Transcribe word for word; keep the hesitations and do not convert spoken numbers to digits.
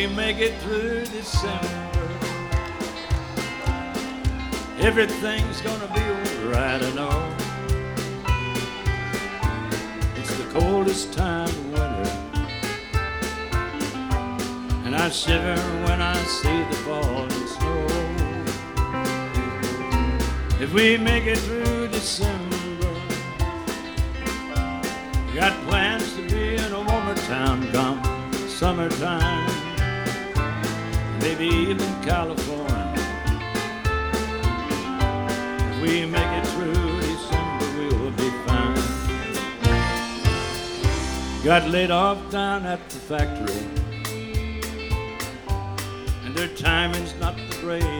we make it through December, everything's gonna be alright, I know. It's the coldest time of winter, and I shiver when I see the falling snow. If we make it through December, we got plans to be in a warmer town come summertime, maybe even California. If we make it through December, we'll be fine. Got laid off down at the factory, and their timing's not the greatest.